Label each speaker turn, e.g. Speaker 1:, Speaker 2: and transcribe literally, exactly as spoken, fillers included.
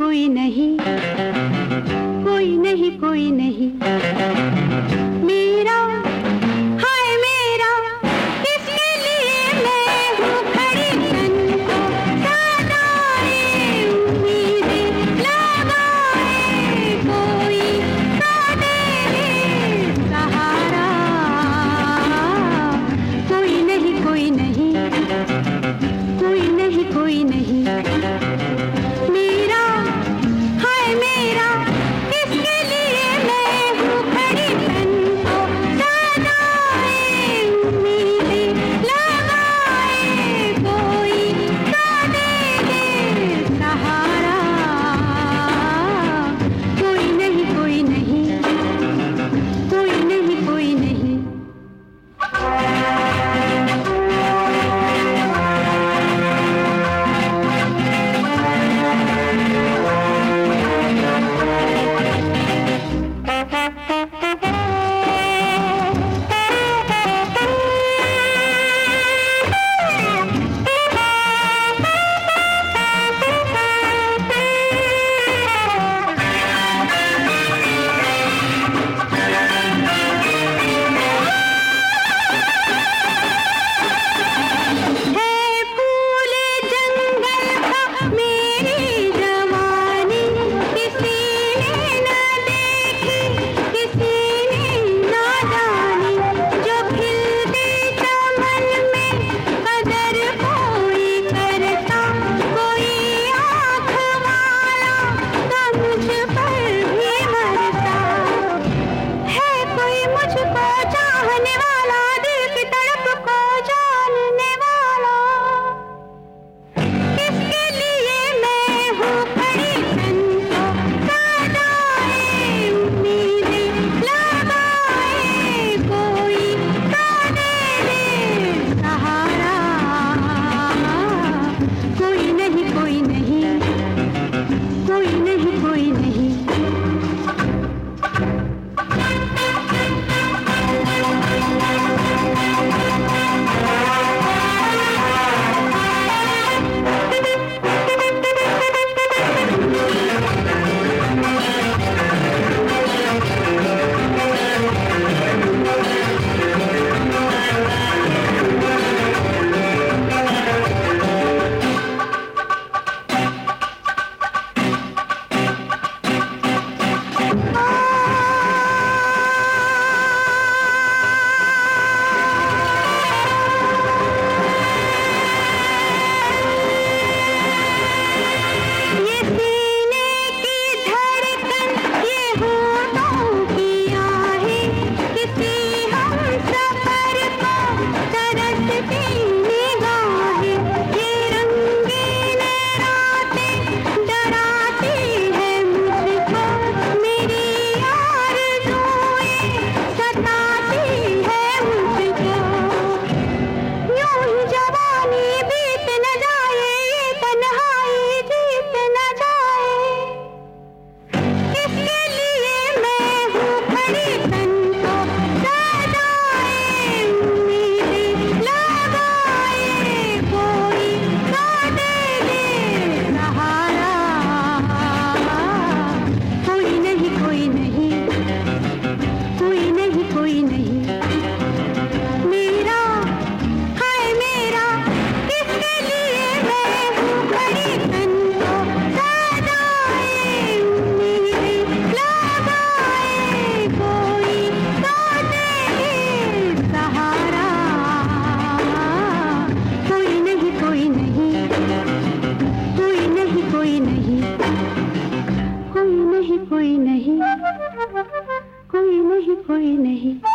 Speaker 1: कोई नहीं, कोई नहीं, कोई नहीं मेरा, हाय मेरा, किसके लिए मैं हूँ खड़ी तन को सदाए उम्मीदें लगाए, कोई सा दे दे सहारा, कोई नहीं, कोई नहीं, कोई नहीं, कोई नहीं मेरा, हाय मेरा, किसके लिए मैं हूँ खड़ी तन को सदाए उम्मीदें लगाए, कोई सा दे दे सहारा, कोई नहीं, कोई नहीं, कोई नहीं, कोई नहीं कोई नहीं, कोई नहीं, कोई नहीं।